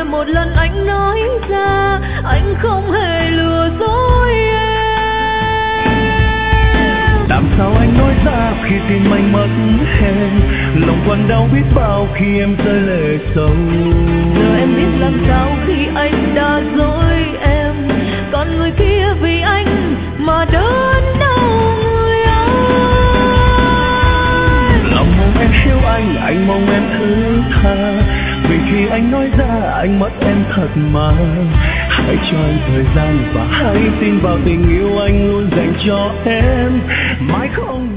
một lần anh nói ra anh không hề lừa dối em. Làm sao anh nói ra khi tim anh mất em, lòng còn đau biết bao khi em rơi lệ sâu. Giờ em biết làm sao khi anh đã dối em, còn người kia vì anh mà đớn đau người ơi. Lòng mong em yêu anh mong em thứ tha, vì khi anh nói ra anh mất em thật mà. Hãy cho anh thời gian và hãy tin vào tình yêu anh luôn dành cho em, mãi không